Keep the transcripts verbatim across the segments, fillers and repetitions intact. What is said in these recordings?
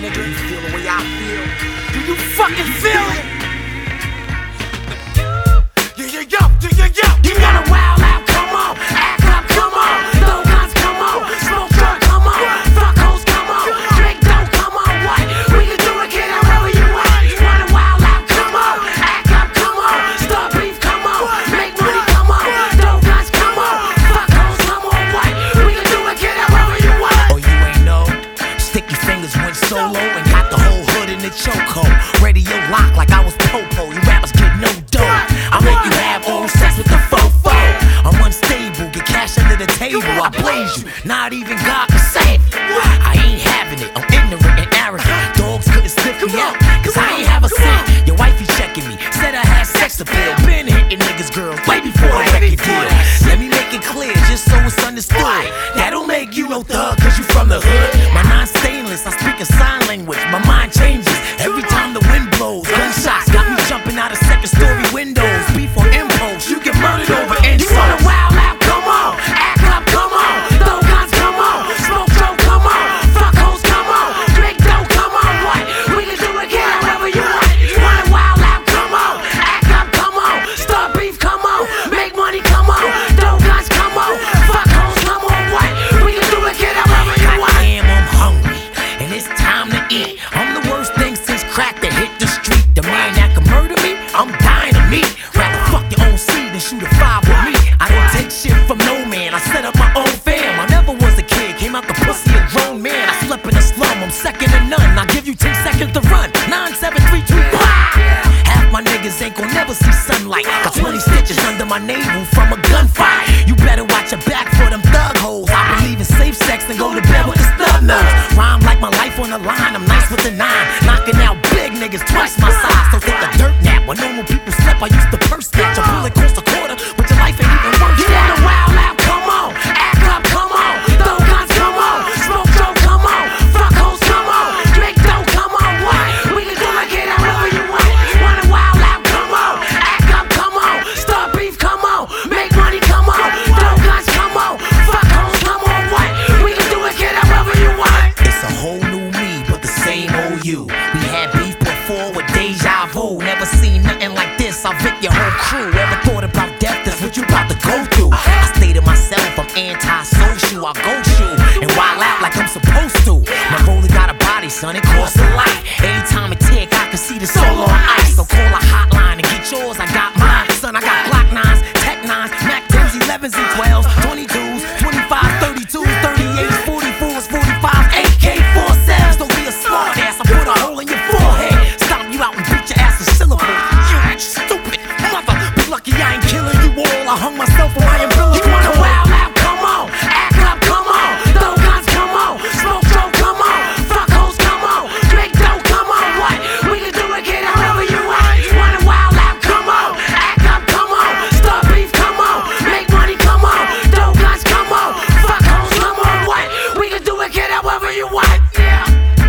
nigga. You feel the way I feel? Do you fucking feel it? Yeah, yeah, yo, yeah, yeah, yo. You gotta wild out, come on. Act up, come on. Throw guns, come on. Smoke truck, come on. Fuck hoes, come on. Drink dope, come on. What? We can do it, kid, however you want. You wanna wild out, come on. Act up, come on. Start beef, come on. Make money, come on. Throw guns, come on. Fuck hoes, come on. What? We can do it, kid, however you want. Oh, you ain't know? Sticky Fingers went solo and got the whole hood in the chokehold. Radio lock like I was Popo. You rappers get no dough. I make you have oral sex with the fofo. I'm unstable, get cash under the table. I blaze you, not even God can save you. I ain't having it, I'm ignorant and arrogant. Dogs couldn't sniff me out, cause I ain't have a cent. Your wifey checking me, said I had sex appeal. Been hitting niggas, girls, way before I record deal. Let me make it clear, just so it's understood. That don't make you no thug, cause you from the hood. My non-stainless, I speak a sign language. My mind changes every time the wind blows. Gunshots got me jumping out of second story windows. Beef on impulse, you get murdered over insults. You wanna wild out, come on. Act up, come on. Throw guns, come on. Smoke dope, come on. Fuck hoes, come on. Drink dope, come on. What? We can do it, kid, however you want. You wanna wild out, come on. Act up, come on. Start beef, come on. Make money, come on. Throw guns, come on. Fuck hoes, come on. What? We can do it, kid, however you want. Goddamn, I'm hungry, and it's time to eat. I'm the worst thing since crack that hit the street. The man that can murder me, I'm dying to meet. Rather fuck your own seed than shoot a five with me. I don't take shit from no man, I set up my own fam. I never was a kid, came out the pussy a grown man. I slept in a slum, I'm second to none. I give you ten seconds to run. Nine, seven, three, two, one. Half my niggas ain't gon' never see sunlight. Got twenty stitches under my navel from a gunfight. You better watch your back for them thug hoes. I believe in safe sex and go to bed with the stub nose. Rhyme like my life on the line, I'm nice with the nine. Knocking out big niggas twice my size. So take a dirt nap. When normal people slept, I used to purse snatch. A bullet cost a quarter, but your life ain't even worth You that. wanna wild out, come on. Act up, come on. Throw guns, come on. Smoke dope, come on. Fuck hoes, come on. Drink dope, come on. What? We can do it, kid, however you want. You wanna wild out, come on. Act up, come on. Start beef, come on. Make money, come on. Throw guns, come on. Fuck hoes, come on. What? We can do it, kid, however you want. It's a whole new me, but the same old you. We had beef before with deja vu. Never seen nothing like this, I'll vic your whole crew. Ever thought about death, that's what you about to go through. I stay to myself, I'm anti-social. I go shoot and wild out like I'm supposed to. My roller got a body, son, it costs a life. Every time it tick, I can see the soul on ice. So call a hotline and get yours, I got mine. Son, I got Glock nines, Tech nines, Mac tens, elevens and twelves, twenty-twos, twenty-fives, thirty-twos, thirty-eights, forty-fours, forty-fives, A K forty-sevens. Don't be a smart ass, I put a hole in your forehead. Stomp you out and beat your ass in syllables. You stupid mother, be lucky I ain't killing you all. I hung myself on my umbilical. You wanna wild out, come on. Act up, come on. Throw guns, come on. Smoke dope, come on. Fuck hoes, come on. Drink dope, come on. What? We can do it, kid, however you want. You wanna wild out, come on. Act up, come on. Start beef, come on. Make money, come on. Throw guns, come on. Fuck hoes, come on. What? We can do it, kid, however you want. Yeah.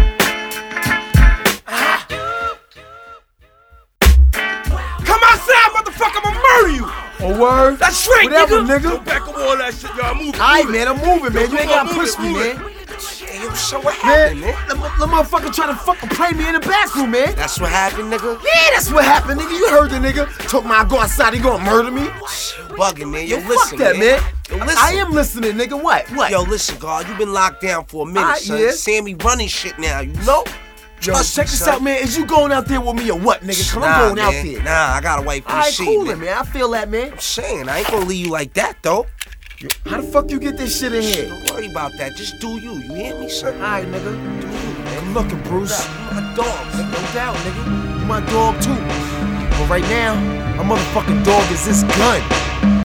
Come outside, motherfucker, I'ma murder you! Oh, word? That's straight, Whatever, nigga! nigga. Go back up all that shit, y'all. Move it. Alright, move it. man, I'm moving, man. You Yo, ain't come on, gotta move push it, me, move man. it. Hey, yo, so what happened, man? The, the motherfucker trying to fucking play me in the bathroom, man. That's what happened, nigga? Yeah, that's what happened, nigga. You heard the nigga. Told me I go outside, he gonna murder me. Bugging, man. Yo, Yo, listen, fuck that, man. Yo, listen. I am listening, nigga. What? What? Yo, listen, God, you been locked down for a minute, Alright, son. yeah. Sammy running shit now, you know? Yo, Trust check me, this son. out, man. Is you going out there with me or what, nigga? Cause Nah, I'm going man. out there. Nah, I got a wife for the Alright, sheet, cool, man. man. I feel that, man. I'm saying, I ain't gonna leave you like that, though. How the fuck you get this shit in here? Don't worry about that. Just do you. You hear me, son? Alright, nigga. Do you, man. I'm looking, Bruce. You my dog, No doubt, nigga. You my dog too. But right now, my motherfucking dog is this gun.